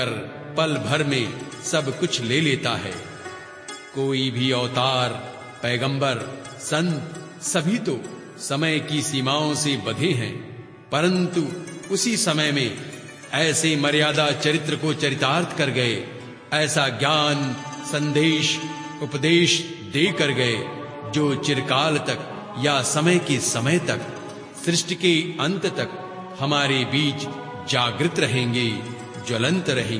पल भर में सब कुछ ले लेता है। कोई भी अवतार, पैगंबर, संत सभी तो समय की सीमाओं से बंधे हैं, परंतु उसी समय में ऐसे मर्यादा चरित्र को चरितार्थ कर गए, ऐसा ज्ञान, संदेश, उपदेश दे कर गए जो चिरकाल तक या समय के समय तक, सृष्टि के अंत तक हमारे बीच जागृत रहेंगे, ज्वलंत रहेंगे।